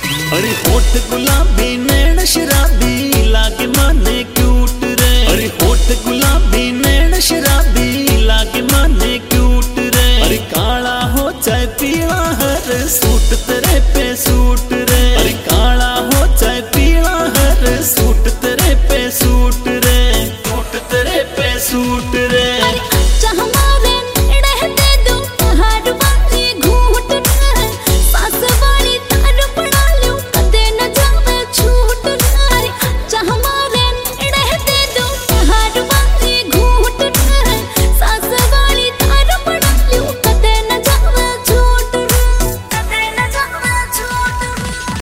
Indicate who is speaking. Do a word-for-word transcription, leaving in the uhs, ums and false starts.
Speaker 1: अरे होठ गुलाबी नैन शराबी लागे माने क्यूट रे। अरे होठ गुलाबी नैन शराबी लागे माने